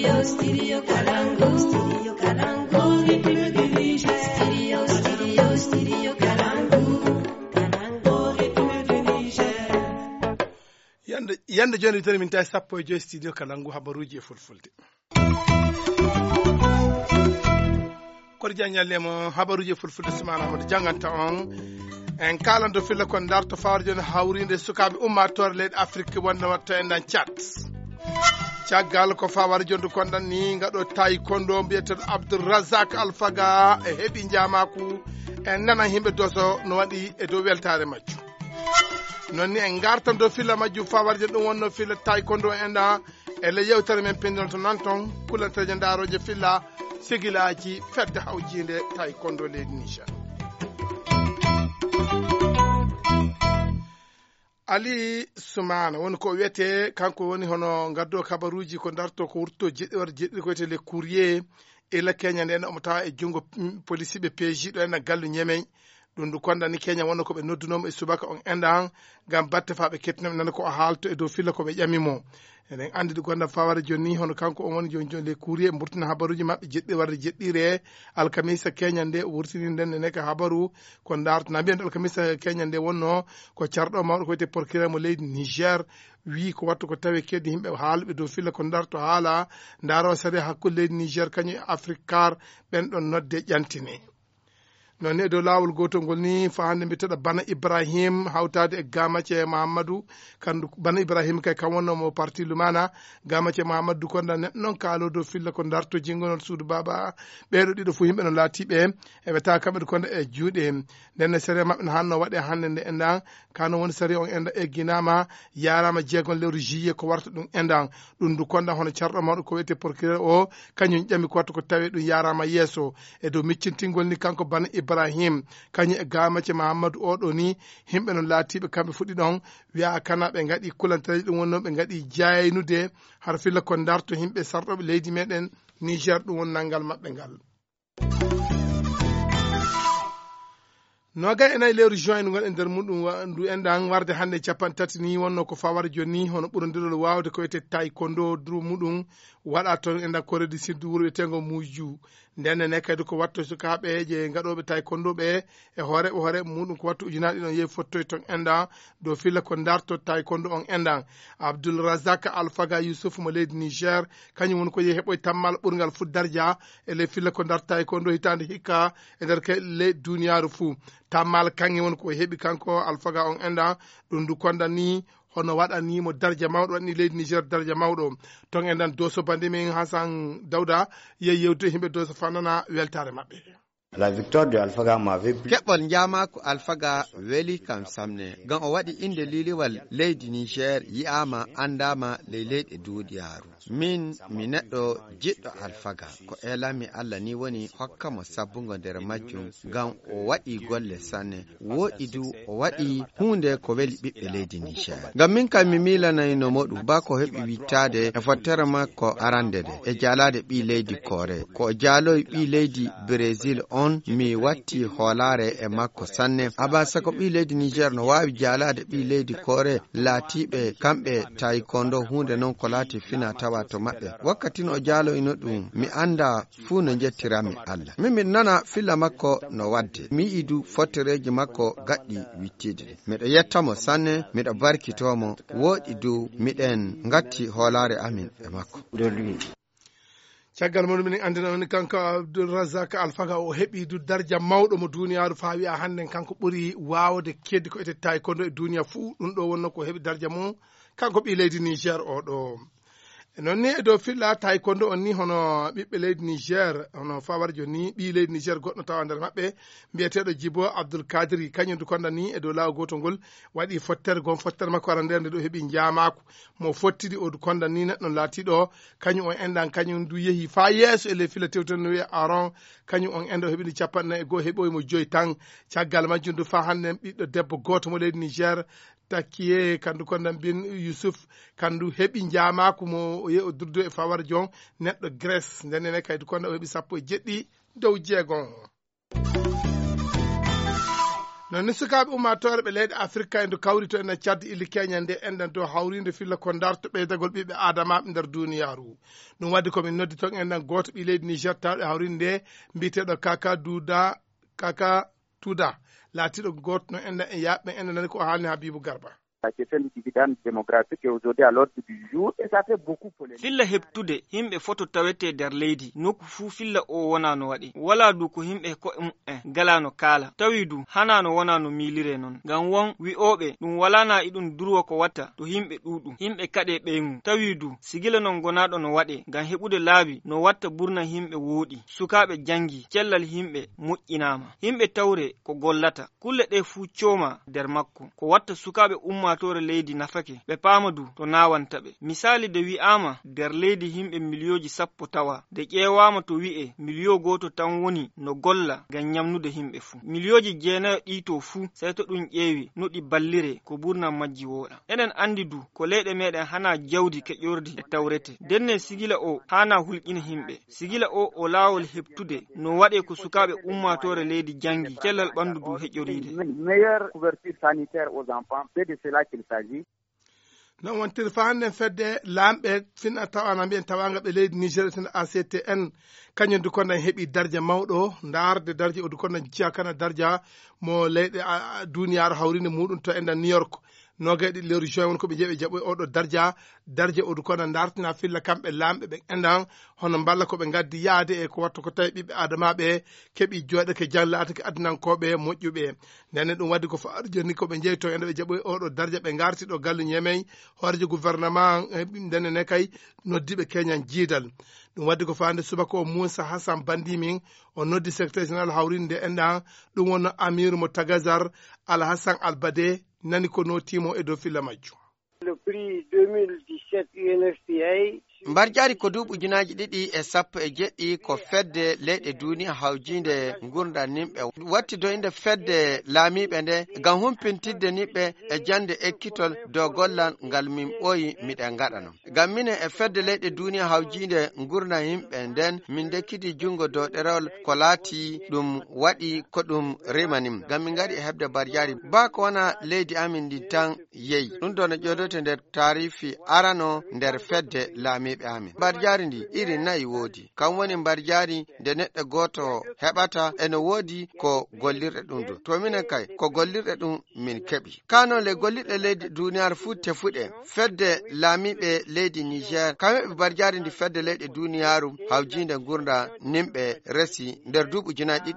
Studio Kalangu. Studio Kalangu. Studio Kalangu. Yanda joni tani min tay sappo e joyi studio Kalangu habaruji e fulfulde. Kono janyallemo habaruji e fulfulde sumana mo janganta on en kalando filla kon darto fawr joni hawrinde sukabe ummatore leydi Afrique wonno watto en dan chat. Caggal ko fawar jondu kondan ni ngado tay kondo biyetedo Abdourazak Alfaga e hebi jamaku en nana himbe doso no wadi e do weltare majju. Nonni en gartan do filla majju fawarje dum wonno filla taekwondo enda e le yewtere men pendon to nanton kulante jandaroje filla sigilaaji fedde hawjinde taekwondo le Niger. Ali Soumana woni ko wiyete kanko woni hono gaddo kabaruji ko darto ko wurto jeddi ko tele courrier e la Kenya nden o tawa e jungo police be PJ do en gallu nyemey ɗum du kondani Kenya wonno ko ɓe noddunomo e subaka on endan gam batte fa ɓe kettinami nana ko haalto e dow filla ko ɓe ƴamimo eɗen andi ɗi gonda fawara joni hono kanko on woni joni le courrier mburtina habaruji mabɓe jeɗɗi warde jeɗɗire alkamisa Kenya nde wurtini nden ne ka habaru ko dartona mbiyen alkamisa Kenya nde wonno ko carɗo mawɗo ko wiyete procureur mo leydi Niger wi ko wattu ko tawi keddi himɓe haalɓe dow filla ko darto haala ndaro sari hakkude leydi Niger kañum e Africar ɓen ɗon nodde ƴantini non ne do lawol gotol ngol ni fa hande mbiteɗo Bana Ibrahim hawtade e Gamace Mahamadou kandu Bana Ibrahim kay kam wonno mo parti Lumana Gamace Mahamadou konda non kaalo do filla ko darto jingonol suudu baba ɓeɗo ɗiɗo fu himɓe no laatiɓe eɓe tawa kamɓe konda e juuɗe nden sere mabɓe no hanno waɗe hande nde endan kano woni sari on enda egginama yarama jeegol lewru juillet ko warta ɗum endan ɗum du konda hono carɗo mawɗo ko wiyete procureur o kañum ƴami ko wattu ko tawi ɗum yarama yeeso e dow miccintingol ni kanko Bana Ibrahim kañum e Gamace Mahamadou oɗo ni himɓe non laatiɓe kamɓe fuɗɗi ɗon wiya kana ɓe gaɗi kulantaji ɗum wonno ɓe gaɗi jaynude har filla ko darto himɓe sarɗoɓe leydi meɗen Niger ɗum won nanngal maɓɓe ngal. Noga enayi lewru juin ndu gonɗen nder muɗum ndu endan warde hande capan tati ni wonno ko fawara joni hono ɓurodirol wawde ko wiyete taekwondo duru muɗum waɗa toon enda Corée du Sud wuro wiyetengo Muju nden ne kadi ko watto sukaɓe je gaɗoɓe taekwondo ɓe e hoore muɗum ko watto ujunaɗe ɗon yehi fottoy toon enda dow filla ko darto taekwondo on endan Abdourazak Alfaga Youssouf mo leydi Niger kañum woni ko yehi heɓoy tammal ɓurgal fu darja e le filla ko darto taekwondo hitande hikka e nder le duniyaru fou tammal kanŋe woni ko heɓi kanko Alfaga on enda ɗum du kondani hono waɗanimo darja mawɗo waɗani leydi Niger darja mawɗo ton endan doso bande min Hassan Dawda yewtude himɓe doso fanana weltare maɓɓe. La victoire de Alfaga m'avait plu. Keɓol njamako Alfaga weli kam samne gam o waɗi inde liliwal leydi Niger yi'ama andama ley leyɗe duniyaru. Min mi neɗɗo jiɗɗo Alfaga ko elami Allah ni woni hokkamo sabbungo nder majjum gam o waɗi golle sanne woɗi du o waɗi hunde ko weli ɓiɓɓe leydi Niger. Gam min kam mi milanayno moɗum ba ko heɓi wittade e fottere makko arandede e jalade ɓi leydi Corée ko o jaloyi ɓi leydi Brésil on mi watti hoolare e makko sanne abasa ko ɓi leydi Niger no wawi jalade ɓi leydi Corée laatiɓe kamɓe taekwondo hunde non ko laati fina tawa to maɓɓe wakkati no jaloyno ɗum mi anda fuu no jettirami Allah min nana filla makko no wadde mi yiɗu fottereji makko gaɗɗi wittide miɗo yettamo sanne miɗo barkitomo woɗi du miɗen gatti hoolare amin e makko caggal muɗum min andina woni kanko Abdourazak Alfaga o heɓi du darja mawɗo mo duniyaru fa wiya hande kanko ɓuri wawde keddi ko ete taekwondo e duniya fuu ɗum ɗo wonno ko heɓi darja mum kanko ɓi leydi Niger oɗo non ni e dow filla taekwondo on ni hono ɓiɓɓe leydi Niger hono fawar joni ɓi leydi Niger goɗɗo tawa nder maɓɓe mbiyeteɗo Djibo Abdoul Kadri kañum du konda ni e dow lawol gotol ngol waɗi fottere gon fottere makko ara nder nde ɗo heeɓi jamako mo fottidi o du konda ni neɗɗo laatiɗo kañum on endan kañum du yeehi fa yeeso e le filla tewten no wiya Aron kañum on endo heeɓini capanɗe e goho heɓoymo joyi tan caggal majjum du fa hande ɓiɗɗo debbo goto mo leydi Niger Takiye kandu kondan bin Youssouf kandu heɓi jamako mo o durdo e fawar jon neɗɗo Grèce ndennene kaydu konda o heɓi sappo e jeɗɗi dow jeegon non ni sukaɓe ummatorɓe leyɗe afrique en do kawri to en cadde illi Kenya nde enden to hawrinde filla ko darto ɓeydagol ɓiɓɓe adamaɓe nder duniyaru ɗum wadde komin noddi ton enden goto ɓi leydi Niger tawɗe hawrinde nde mbiteɗo kaka tuda laatiɗo goto no enden e yaɓɓe enden nani ko haalni Habibou Garba. La question du dividende démographique est aujourd'hui à l'ordre du jour et ça fait beaucoup polémique. Filla hebtude himɓe foto tawete nder leydi nokku fuu filla o wona no waɗi wala du ko himɓe ko galano kala tawi du hana no wona no milire non ngam won wi'oɓe ɗum wala na iɗum durwa ko watta to himɓe ɗuɗum himɓe kaɗe ɓeymu tawi du sigila non gonaɗo no waɗe ngam heɓude laabi no watta burna himɓe woɗi sukaɓe jangi cellal himɓe moƴƴinama himɓe tawre ko gollata kulle ɗe fuu cooma nder makko ko watta sukaɓe ummatore leydi nafake ɓe paamadu to nawanta ɓe misali de wi'ama nder leydi himɓe miliyoji 10 tawa de ƴewama to wi'e miliyo goto tan woni no golla ngam nyamnude himɓe fuu miliyoji 9 ɗi to fuu sai to ɗum ƴeewi no ɗi ballire ko burna majji woɗa enen andi du ko leyɗe meɗen hana jawdi keƴordi e tawrete denne sigila o hana hulƴina himɓe sigila o laawol heɓtude no waɗe ko sukaɓe ummatore leydi jangi cellal ɓandu du heƴoride meilleure couverture sanitaire aux enfants c'est de cela qu'il s'agit. non wontir fa hannde fedde laamɓe finna tawana mbiyen tawanga ɓe leydi Niger tan ACTN kañum du konnan heɓi darja mawɗo darde darja o du konnan jiya kana darja mo leyɗe duniyaaru hawrinde muɗum to endan New York nogayɗi lewru juin woni koɓe jeeɓe jaɓoy oɗo darja o du konnan dartina filla kamɓe laamɓe ɓe endan hono balla koɓe gaddi yaade e ko watta ko tawi ɓiɓɓe adamaɓe keeɓi jooɗake latake adinankoɓe moƴƴuɓe ndenne ɗum waddi ko faari joni koɓe jeeyi to ende ɓe jaɓoy oɗo darja ɓe garti ɗo galle Niamey horejo gouvernement ndenne kay noddiɓe keñan jiidal ɗum waddi ko fande subaka o Moussa Hassan Bandimin o noddi secrétaire général hawrinde endan ɗum wonno Amir mo Tagazar Alhassan Albade nani ko notimo e dow filla majjum. Le prix 2017 UNFPA mbar jari ko duuɓi ujunaji 217 ko fedde leyɗe duniya hawjinde gurdam nimɓe watti do inde fedde laamiɓe nde ngam humpintidde niɓɓe e jande ekkitol dow gollal ngal min ɓooyi miɗen gaɗano ngam minen e fedde leyɗe duniya hawjinde gurdam yimɓe nden min dekkiti jungo dow ɗerewol ko laati ɗum waɗi ko ɗum rimanim ngam min gaɗi e heɓde mbar jari ba ko wona leydi amin ndi tan yeyi ɗum ɗo no ƴodote nder tarifi arano nder fedde laami ɓe amin mbar jari ndi iri nayi woodi kam woni mbar jari nde neɗɗo goto heɓata ene woodi ko gollirɗe ɗum do to minen kay ko gollirɗe ɗum min keɓi kanon le gollirɗe leydi duniyar fuu tefuɗe fedde laamiɓe leydi Niger kamɓe mbar jari ndi fedde leyɗe duniyaru hawjinde gurda nimɓe resi nder duuɓi ujunaji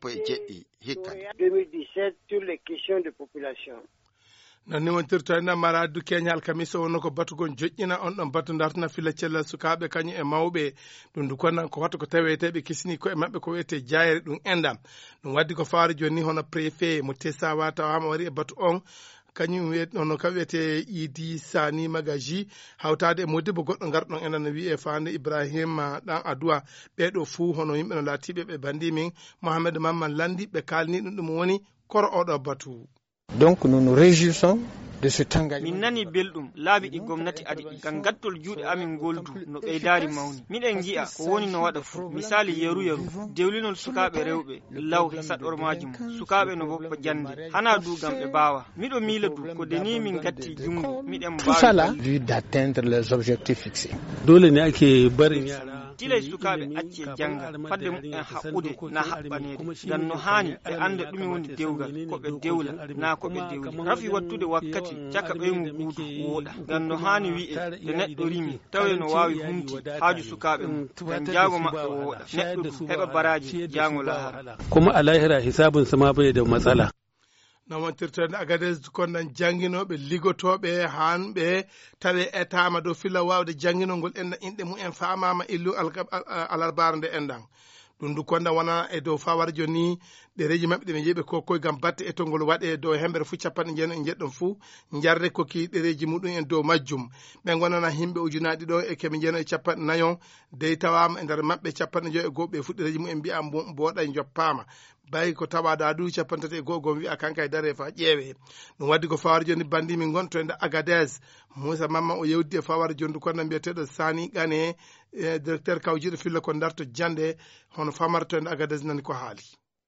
217 hikka 2017 sur les questions de population. non ni wontirto en maradu Kenya alkamisa wonno ko batugol joƴƴina on ɗon batu dartana filla cellal sukaɓe kañum e mawɓe ɗum du konnan ko watta ko taweteɓe kisini koye maɓɓe ko wiyete jayere ɗum endam ɗum waddi ko faari joni hono préfet mo Tessawa tawama wari e batu on kañum wiyetnono kam wiyete Idi Sani Magaji hawtade e modibbo goɗɗo garɗon enen no wiye fande Ibrahima ɗan Adoua ɓeɗo fuu hono yimɓe no laatiɓe ɓe bandi min Mohamed Mamman Landi ɓe kalni ɗum woni koro oɗo batu. Donc nous nous réjouissons de ce engagement. Min nani belɗum laabi ɗi gomnati adi ɗi ngam gattol juuɗe amin goldu no ɓeydari mawni miɗen gi'a ko woni no waɗa fuu misali yeru dewlinol sukaɓe rewɓe law saɗɗor majum sukaɓe no boppa jande hana du gam ɓe bawa miɗo miila du ko deni min gatti jungo miɗen tout ça là lui d'atteindre les objectifs fixés. dole ne ake barin yara tilay sukaɓe acce janga fadde mumen haɓɓude na haɓɓanede ngam no hani ɓe anda ɗumi woni dewgal koɓe dewla na koɓe dewli rafi wattude wakkati caka ɓeymu ɓuudu wooɗa ngam no hani wi'e nde neɗɗo rimi tawe no wawi humti haaju sukaɓe mum ngam jaago maɓɓe wooɗa neɗɗo du heɓa baraji jango lahara kuma a lahira hisabun sama bai da matsala. no wontirtode Agadez konnan janginoɓe ligotoɓe hanɓe tawe etama dow filla wawde janginol ngol enna inɗe mumen famama illu alarbara nde endan ɗum du konda wona e dow fawar joni ɗereji maɓɓe ɗe ɓe jeeɓe kokoye gam batte etolngol waɗe dow hembere fuu capanɗe jeenayi e jeɗɗon fuu jarde koki ɗereji muɗum en dow majjum ɓe gonana himɓe ujunaɗi ɗo e keɓe jeenayi e capanɗe nayo dey tawama e nder maɓɓe capanɗe joyi e goho ɓe fu ɗereji mumen mbiya mboɗa joppama bayi ko tawaɗa du capantati e goho gom wiya kanka e dare fa ƴeewe ɗum waddi ko fawar joni bandimi gonto e nde Agadez Moussa Mamman o yewdi e fawar joni konno mbiyeteɗo Sani Gane directeur kawjiɗo filla ko darto jande hono famarto e nde Agadez nani ko haali.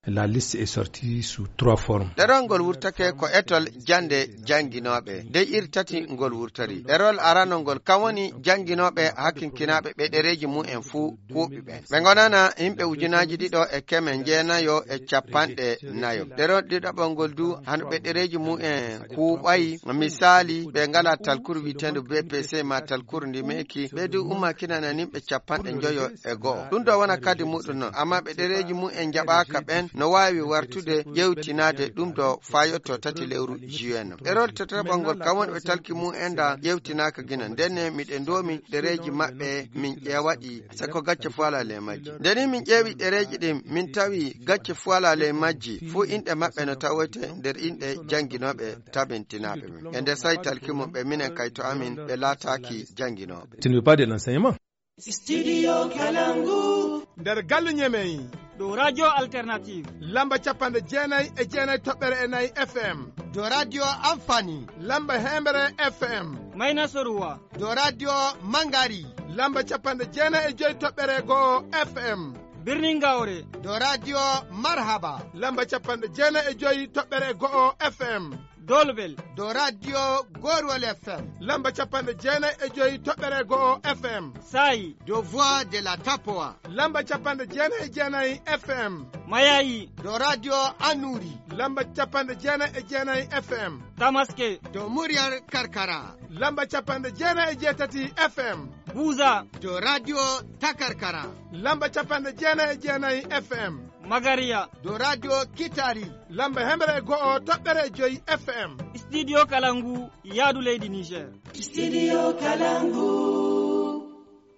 La liste est sortie sous 3 formes. Ɗerol ngol wurtake ko etol jande janginoɓe de iri tati ngol wurtari. Ɗerol arano ngol kam woni janginoɓe hakkinkinaɓe ɓe ɗereji mu'en fuu kuuɓiɓe. Ɓe gonana yimɓe ujunaji ɗiɗo e keme jeenayo e capanɗe nayo. Ɗerol ɗiɗaɓol ngol du hanɓe ɗereji mu'en kuuɓayi misali ɓe ngala talkuru witende BPC ma talkuru ndi meki ɓe du umma kinana nimɓe capanɗe joyo e go'o. Ɗum ɗo wona kadi muɗum non amma ɓe ɗereji mu'en jaɓaka ɓen no wawi wartude ƴewtinade ɗum ɗo fayotto tati lewru juin. Ɗerol tataɓol ngol kam woni ɓe talki mu'en da ƴewtinaka gina ndenne miɗe ndomi ɗereji maɓɓe min ƴewaɗi sako gacce fu ala le majji. Ndeni min ƴeewi ɗereji ɗin min tawi gacce fu ala le majji fu inɗe maɓɓe no tawoyte nder inɗe janginoɓe tabintinaɓe min. E nde sayi talki mum ɓe minen kayto amin ɓe laataki janginoɓe. Tu ne veux pas de l'enseignement? Studio Kalangu. nder galle ñemeyi ɗo radio alternative lamba capanɗe jeenayi e jeenayi toɓɓere e nayyi FM. Do radio amfani lamba hembere FM. mayna soruwa do radio mangari lamba capanɗe jeenayi e joyi toɓɓere go'o FM. birnin gawre do radio marhaba lamba capanɗe jeenayi e joyi toɓɓere go'o FM. dolbel do radio gorwal FM lamba capanɗe jeenayi e joyi toɓɓere go'o FM. sayi do voix de la tapoa lamba capanɗe jeenayi e jeenayi FM. mayayi do radio anuri lamba capanɗe jeenayi e jeenayi FM. tamaske do muryar karkara lamba capanɗe jeenayi e jeetati FM. buza do radio takarkara lamba capanɗe jeenayi e jeenayi FM. magariya do radio kitari lamba hembere go'o toɓɓere joyi FM. studio kalangu yaadu leydi niger. Studio Kalangu.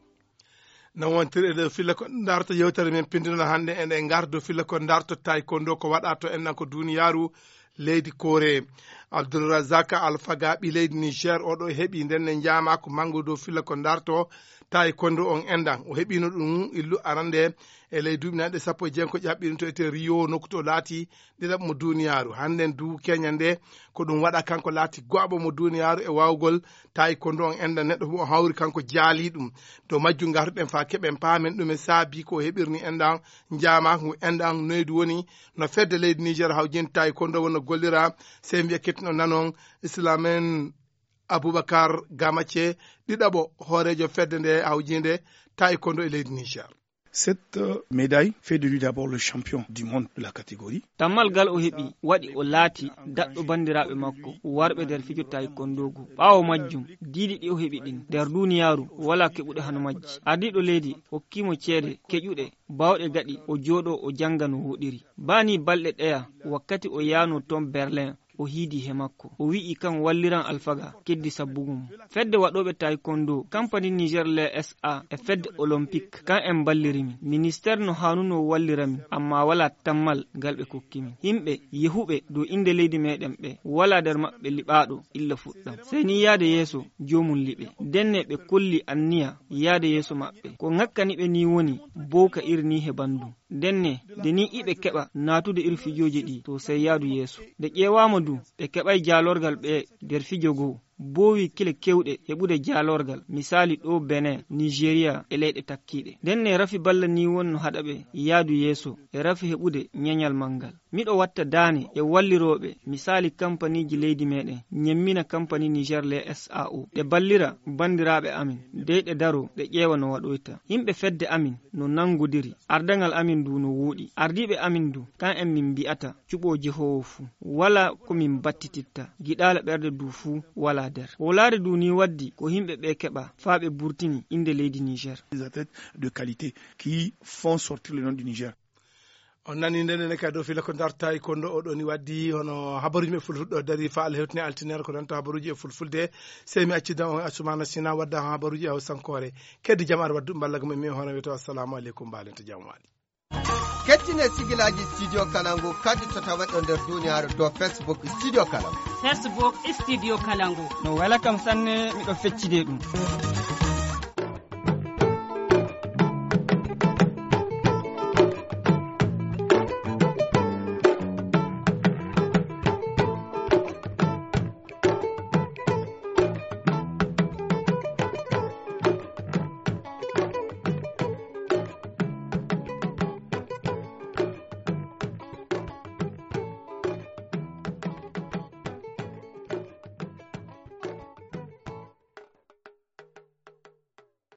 non wontiri eɗen filla ko darto yewtere men pindino hannde enen gardo filla ko darto taekwondo ko waɗa to ennan ko duniyaru leydi Kore. Abdourazak Alphaga ɓi leydi Niger oɗo heɓi ndenne jama ko mango dow filla ko darto taekwondo on endan o heɓino ɗum illu arande e ley duuɓi nanɗe 15 ko ƴaɓɓino to ete Rio nokku to laati ɗiɗaɓ mo duniyaru. hannden du Kenya nde ko ɗum waɗa kanko laati go'aɓo mo duniyaru e wawgol taekwondo on enda neɗɗo fu o hawri kanko jaali ɗum to majju gartuɗen fa keɓen paamen ɗum e saabi ko heɓirni endan jama ko endan noydu woni no fedde leydi Niger hawjin taekwondo wonno gollira sey mbiya kettino nanon Islamen Aboubacar Gamace ɗiɗaɓo hoorejo fedde nde hawjinde taekwondo e leydi Niger. Cette médaille fait de lui d'abord le champion du monde de la catégorie. Tammal gal o heɓi waɗi o laati daɗɗo bandiraɓe makko warɓe nder fijo taekwondogo. ɓawo majjum diidi ɗi o heɓi ɗin nder duniyaru wala keɓuɗe hano majji. ardiɗo leydi hokkimo ceede keƴuɗe bawɗe gaɗi o jooɗo o janga no woɗiri. bani balɗe ɗeya wakkati o yano ton Berlin o hiidi he makko o wi'i kan walliran Alphaga keddi sabbugum. fedde waɗoɓe taekwondo compagnie Niger le SA e fedde olympique kan en ballirimi. ministére no hanuno wallirami amma wala tammal gal ɓe kokkimi. himɓe yehuɓe dow inde leydi meɗen ɓe wala nder maɓɓe liɓaɗo illa fuɗɗam sey ni yaade yeeso jomum liɓe denne ɓe kolli anniya yaade yeeso maɓɓe ko ŋakkaniɓe ni woni boka iri ni he bandu. denne de ni iɓe keɓa natude iri fijoji ɗi to sey yaadu yeeso. de ƴewama du ɓe keɓay jalorgal ɓe nder fijo goo bowi kile kewɗe heɓude jalorgal misali ɗo Benin, Nigeria e leyɗe takkiɗe. denne rafi balla ni wonno haɗa ɓe yaadu yeeso e rafi heɓude ñeñal mangal. miɗo watta dane e walliroɓe misali kampaniji leydi meɗen ñemmina compagnie Niger le SAO ɗe ballira bandiraɓe amin deyɗe daro ɗe ƴeewa no waɗoyta. yimɓe fedde amin no nangodiri ardagal amin du no wuuɗi. ardiɓe amin du kan en min mbi'ata cuɓo jehowo fuu wala komin battititta giɗala ɓerde du fuu wala der. wolare du ni waddi ko himɓe ɓe keɓa fa ɓe burtini inde leydi Niger. Des athlètes de qualité qui font sortir le nom du Niger. on nani ndene kadi ɗo fila ko darta e kondo oɗo ni waddi hono habaruji me fulfulɗo dari fa Allah hewtini altinere ko nanta habaruji e fulfulde sey mi accida on Assoumana Sina wadda habaruji e Hawsankore keddi jam ar waddu ballaga mi hono wiyeto assalamu aleykum mbalenta jam waali. kettine sigilaji studio Kalangu kadi to tawaɗo nder duniyaru do Facebook studio Kalangu. Facebook studio Kalangu. no wala kam sanne miɗo feccide ɗum.